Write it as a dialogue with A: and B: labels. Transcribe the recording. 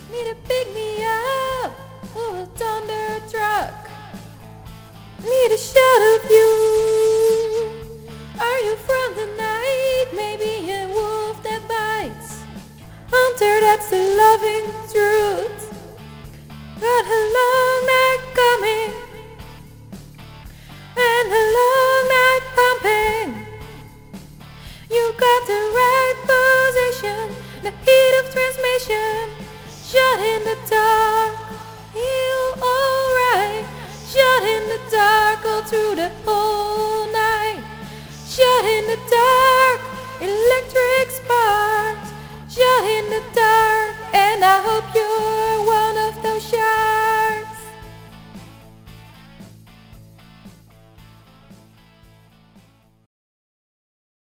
A: Need to pick me up. Oh, a thunder truck. Need a shot of you. Are you from the night? Maybe a wolf that bites. Hunter, that's the loving truth. Got a long night coming and a long night pumping. You got the right position, the heat of transmission. Shot in the dark, you alright. Shot in the dark all through the whole night. Shot in the dark, electric sparks. Shot in the dark, and I hope you